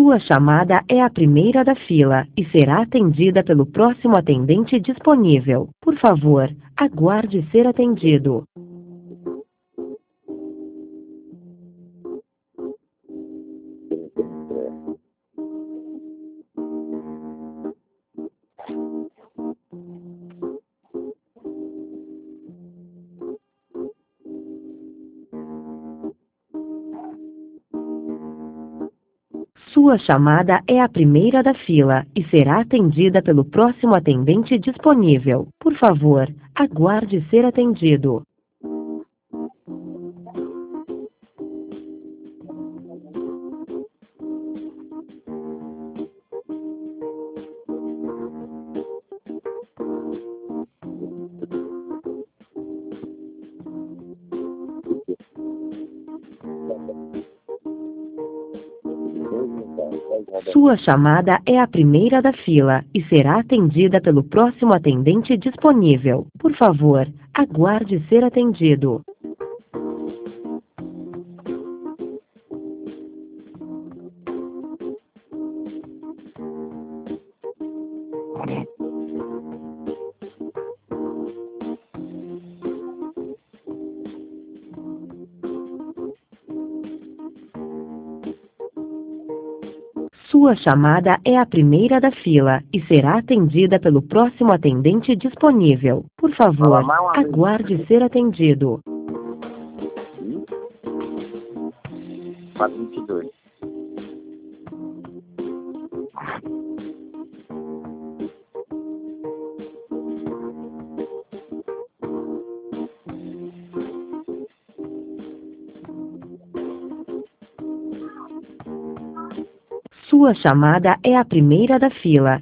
Sua chamada é a primeira da fila e será atendida pelo próximo atendente disponível. Por favor, aguarde ser atendido. Sua chamada é a primeira da fila e será atendida pelo próximo atendente disponível. Por favor, aguarde ser atendido. Sua chamada é a primeira da fila e será atendida pelo próximo atendente disponível. Por favor, aguarde ser atendido. Sua chamada é a primeira da fila e será atendida pelo próximo atendente disponível. Por favor, aguarde ser atendido. 422. Sua chamada é a primeira da fila